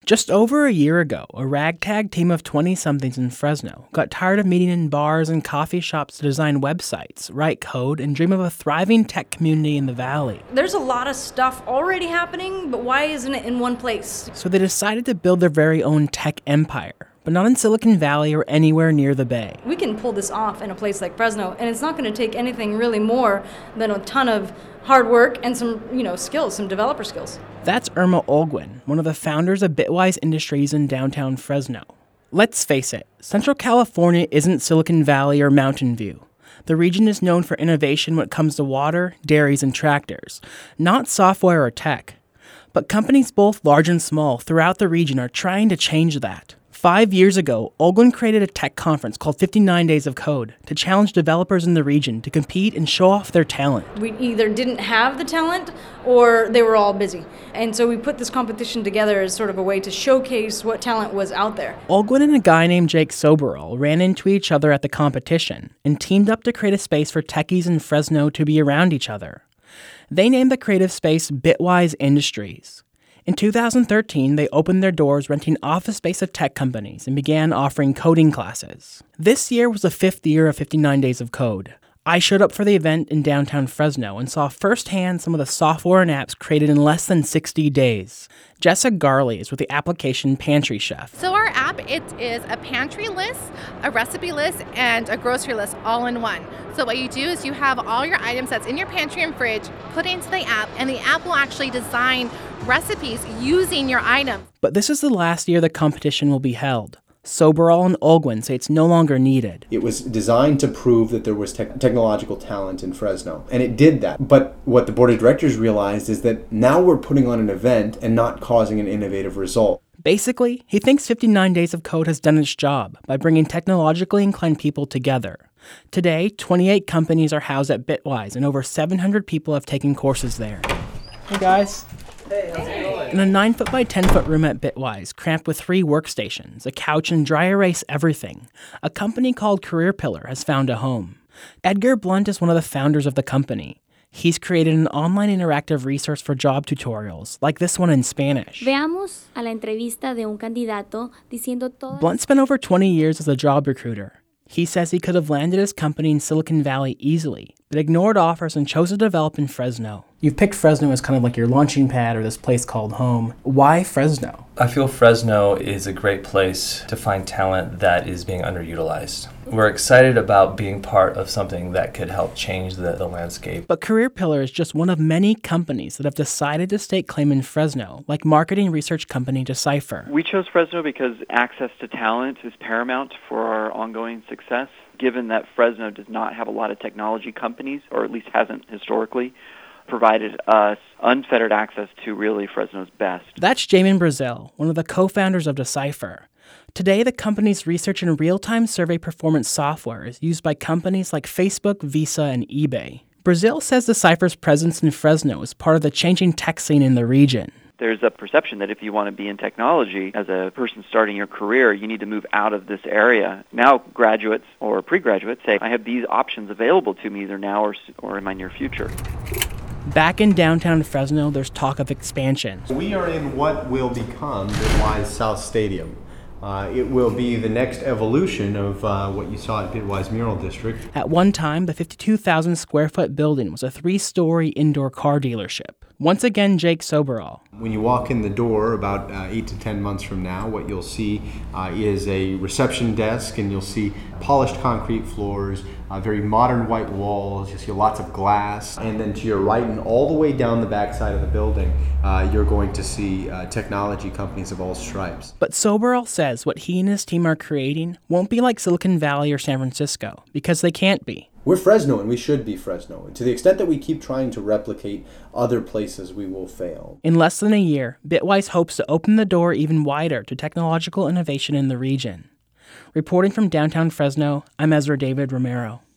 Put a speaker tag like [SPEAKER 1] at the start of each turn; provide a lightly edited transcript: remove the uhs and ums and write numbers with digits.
[SPEAKER 1] Just over a year ago, a ragtag team of 20-somethings in Fresno got tired of meeting in bars and coffee shops to design websites, write code, and dream of a thriving tech community in the valley.
[SPEAKER 2] There's a lot of stuff already happening, but why isn't it in one place?
[SPEAKER 1] So they decided to build their very own tech empire, but not in Silicon Valley or anywhere near the Bay.
[SPEAKER 2] We can pull this off in a place like Fresno, and it's not going to take anything really more than a ton of hard work and some, skills, some developer skills.
[SPEAKER 1] That's Irma Olguin, one of the founders of Bitwise Industries in downtown Fresno. Let's face it, Central California isn't Silicon Valley or Mountain View. The region is known for innovation when it comes to water, dairies, and tractors, not software or tech. But companies both large and small throughout the region are trying to change that. 5 years ago, Olguin created a tech conference called 59 Days of Code to challenge developers in the region to compete and show off their talent.
[SPEAKER 2] We either didn't have the talent or they were all busy. And so we put this competition together as sort of a way to showcase what talent was out there.
[SPEAKER 1] Olguin and a guy named Jake Soberall ran into each other at the competition and teamed up to create a space for techies in Fresno to be around each other. They named the creative space Bitwise Industries. In 2013, they opened their doors renting office space at tech companies and began offering coding classes. This year was the 5th year of 59 Days of Code. I showed up for the event in downtown Fresno and saw firsthand some of the software and apps created in less than 60 days. Jessa Garley is with the application Pantry Chef.
[SPEAKER 3] So our app, it is a pantry list, a recipe list, and a grocery list all in one. So what you do is you have all your items that's in your pantry and fridge, put it into the app, and the app will actually design recipes using your item.
[SPEAKER 1] But this is the last year the competition will be held. Soberall and Olguin say it's no longer needed.
[SPEAKER 4] It was designed to prove that there was technological talent in Fresno, and it did that. But what the board of directors realized is that now we're putting on an event and not causing an innovative result.
[SPEAKER 1] Basically, he thinks 59 Days of Code has done its job by bringing technologically inclined people together. Today, 28 companies are housed at Bitwise, and over 700 people have taken courses there. Hey guys.
[SPEAKER 5] Hey, how's it going?
[SPEAKER 1] In a 9-foot by 10-foot room at Bitwise, cramped with 3 workstations, a couch, and dry erase everything, a company called Career Pillar has found a home. Edgar Blunt is one of the founders of the company. He's created an online interactive resource for job tutorials, like this one in Spanish.
[SPEAKER 6] Veamos a la entrevista de un candidato diciendo todo.
[SPEAKER 1] Blunt spent over 20 years as a job recruiter. He says he could have landed his company in Silicon Valley easily, but ignored offers and chose to develop in Fresno. You've picked Fresno as kind of like your launching pad or this place called home. Why Fresno?
[SPEAKER 5] I feel Fresno is a great place to find talent that is being underutilized. We're excited about being part of something that could help change the landscape.
[SPEAKER 1] But Career Pillar is just one of many companies that have decided to stake claim in Fresno, like marketing research company Decipher.
[SPEAKER 7] We chose Fresno because access to talent is paramount for our ongoing success. Given that Fresno does not have a lot of technology companies, or at least hasn't historically, provided us unfettered access to really Fresno's best.
[SPEAKER 1] That's Jamin Brazil, one of the co-founders of Decipher. Today, the company's research and real-time survey performance software is used by companies like Facebook, Visa, and eBay. Brazil says Decipher's presence in Fresno is part of the changing tech scene in the region.
[SPEAKER 7] There's a perception that if you want to be in technology as a person starting your career, you need to move out of this area. Now graduates or pre-graduates say, I have these options available to me either now or in my near future.
[SPEAKER 1] Back in downtown Fresno, there's talk of expansion.
[SPEAKER 4] We are in what will become Bitwise South Stadium. It will be the next evolution of what you saw at Bitwise Mural District.
[SPEAKER 1] At one time, the 52,000 square foot building was a 3-story indoor car dealership. Once again, Jake Soberall.
[SPEAKER 4] When you walk in the door about 8 to 10 months from now, what you'll see is a reception desk, and you'll see polished concrete floors, very modern white walls, you'll see lots of glass, and then to your right and all the way down the back side of the building, you're going to see technology companies of all stripes.
[SPEAKER 1] But Soberall says what he and his team are creating won't be like Silicon Valley or San Francisco, because they can't be.
[SPEAKER 4] We're Fresno, and we should be Fresno. And to the extent that we keep trying to replicate other places, we will fail.
[SPEAKER 1] In less than a year, Bitwise hopes to open the door even wider to technological innovation in the region. Reporting from downtown Fresno, I'm Ezra David Romero.